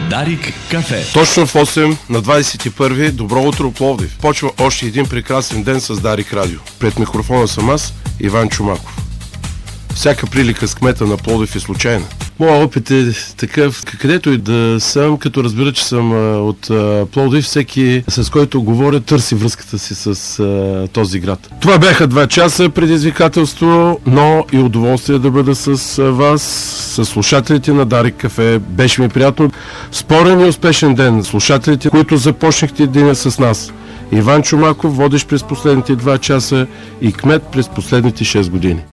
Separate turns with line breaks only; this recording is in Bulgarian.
Дарик кафе.
Точно в 8 на 21 Добро утро, Пловдив. Почва още един прекрасен ден с Дарик Радио. Пред микрофона съм аз, Иван Чомаков. Всяка прилика с кмета на Пловдив е случайна. Моят опит е такъв, където и да съм, като разбира, че съм от Пловдив, всеки с който говоря търси връзката си с този град. Това бяха 2 часа предизвикателство, но и удоволствие да бъда с вас, с слушателите на Дарик кафе. Беше ми приятно. Спорен и успешен ден. Слушателите, които започнахте деня с нас. Иван Чомаков, водещ през последните 2 часа и кмет през последните 6 години.